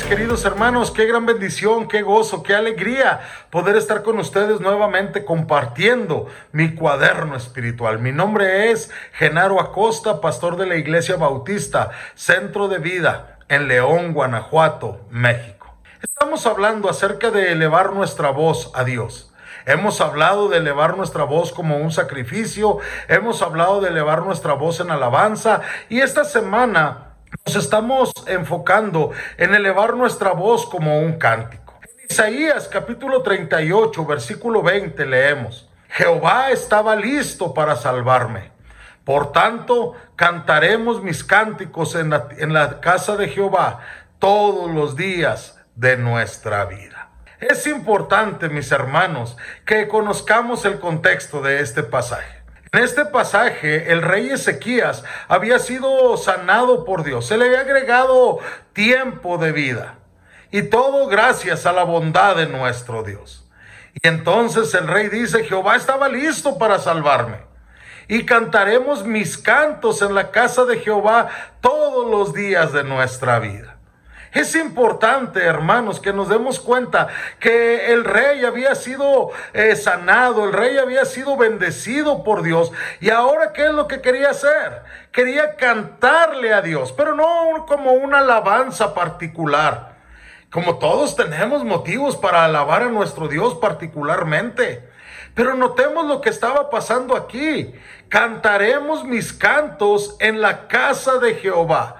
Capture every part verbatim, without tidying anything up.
queridos hermanos, qué gran bendición, qué gozo, qué alegría poder estar con ustedes nuevamente compartiendo mi cuaderno espiritual. Mi nombre es Genaro Acosta, pastor de la Iglesia Bautista, Centro de Vida en León, Guanajuato, México. Estamos hablando acerca de elevar nuestra voz a Dios. Hemos hablado de elevar nuestra voz como un sacrificio, hemos hablado de elevar nuestra voz en alabanza, y esta semana nos estamos enfocando en elevar nuestra voz como un cántico. En Isaías capítulo treinta y ocho, versículo veinte leemos: Jehová estaba listo para salvarme. Por tanto, cantaremos mis cánticos en la, en la casa de Jehová todos los días de nuestra vida. Es importante, mis hermanos, que conozcamos el contexto de este pasaje. En este pasaje, el rey Ezequías había sido sanado por Dios. Se le había agregado tiempo de vida. Y todo gracias a la bondad de nuestro Dios. Y entonces el rey dice: Jehová estaba listo para salvarme. Y cantaremos mis cantos en la casa de Jehová todos los días de nuestra vida. Es importante, hermanos, que nos demos cuenta que el rey había sido eh, sanado, el rey había sido bendecido por Dios. Y ahora, ¿qué es lo que quería hacer? Quería cantarle a Dios, pero no como una alabanza particular. Como todos tenemos motivos para alabar a nuestro Dios particularmente. Pero notemos lo que estaba pasando aquí. Cantaremos mis cantos en la casa de Jehová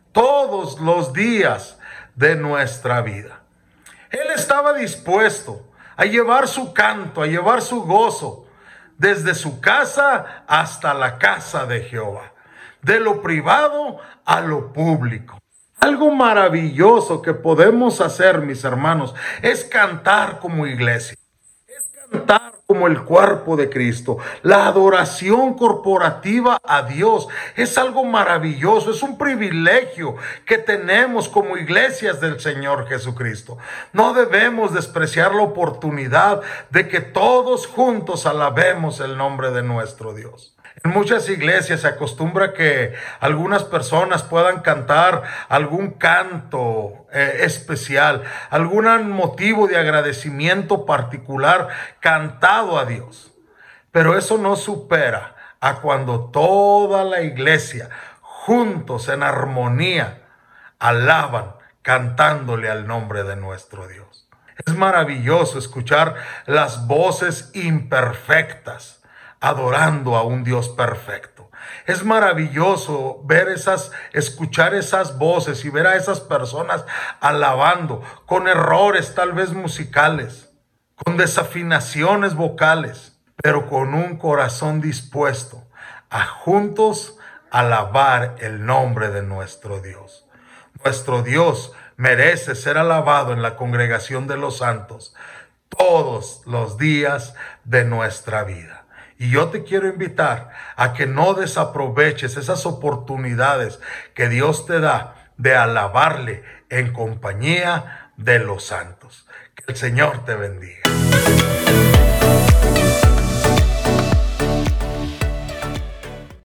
todos los días de nuestra vida. Él estaba dispuesto a llevar su canto, a llevar su gozo desde su casa hasta la casa de Jehová, de lo privado a lo público. Algo maravilloso que podemos hacer, mis hermanos, es cantar como iglesia, es cantar como el cuerpo de Cristo. La adoración corporativa a Dios es algo maravilloso, es un privilegio que tenemos como iglesias del Señor Jesucristo. No debemos despreciar la oportunidad de que todos juntos alabemos el nombre de nuestro Dios. En muchas iglesias se acostumbra que algunas personas puedan cantar algún canto eh, especial, algún motivo de agradecimiento particular cantado a Dios. Pero eso no supera a cuando toda la iglesia juntos en armonía alaban cantándole al nombre de nuestro Dios. Es maravilloso escuchar las voces imperfectas adorando a un Dios perfecto. Es maravilloso ver esas, escuchar esas voces y ver a esas personas alabando con errores tal vez musicales, con desafinaciones vocales, pero con un corazón dispuesto a juntos alabar el nombre de nuestro Dios. Nuestro Dios merece ser alabado en la congregación de los santos todos los días de nuestra vida. Y yo te quiero invitar a que no desaproveches esas oportunidades que Dios te da de alabarle en compañía de los santos. Que el Señor te bendiga.